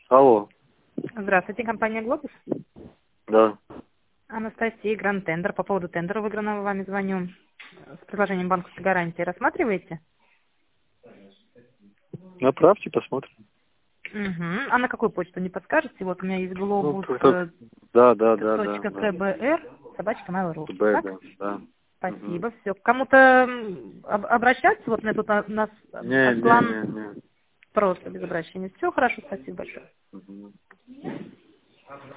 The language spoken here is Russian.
Алло, Здравствуйте, компания «Глобус». да. Анастасия, Гранд Тендер. По поводу тендера выигранного вами звоню. С предложением банковской гарантии рассматриваете? Направьте, посмотрим. Угу. А на какую почту не подскажете? Вот у меня есть Ну, глобус как... Да. .кбр @mail.ru. Б, Так? да, да. Мгм. Спасибо. Все. К кому-то обращаться вот на этот нас Аслан Не. просто без обращения. Все хорошо, спасибо большое. Мгм.